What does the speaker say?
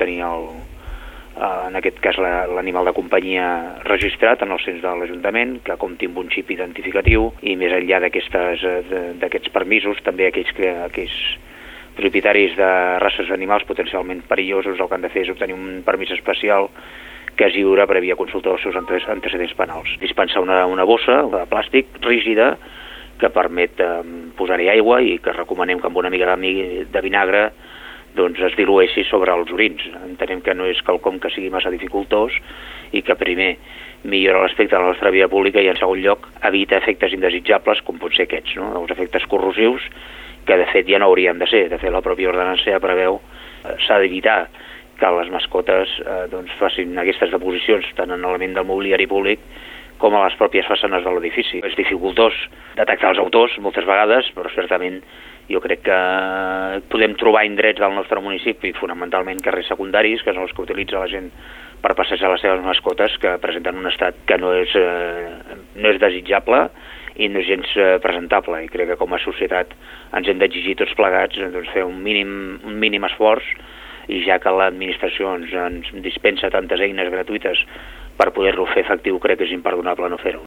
tenir en aquest cas l'animal de companyia registrat en el cens de l'Ajuntament, que compti amb un xip identificatiu, i més enllà d'aquests permisos, també aquells propietaris de races d'animals potencialment perillosos el que han de fer és obtenir un permís especial que es lliura prèvia consulta dels seus antecedents penals. Dispensar una bossa de plàstic rígida que permet posar-hi aigua i que recomanem que amb una mica de vinagre doncs es dilueixi sobre els orins. Entenem que no és quelcom que sigui massa dificultós i que primer millora l'aspecte de la nostra vida pública i en segon lloc evita efectes indesitjables com pot ser aquests, no? Els efectes corrosius que de fet ja no haurien de ser. De fet la pròpia ordenança ja preveu s'ha d'evitar que les mascotes facin aquestes deposicions tant en l'element del mobiliari públic com a les pròpies façanes de l'edifici. És dificultós detectar els autors moltes vegades, però certament jo crec que podem trobar indrets del nostre municipi, fonamentalment carrers secundaris, que són els que utilitza la gent per passejar les seves mascotes, que presenten un estat que no és desitjable i no és gens presentable. I crec que com a societat ens hem d'exigir tots plegats fer un mínim esforç, i ja que l'administració ens dispensa tantes eines gratuïtes per poder-lo fer efectiu, crec que és imperdonable no fer-ho.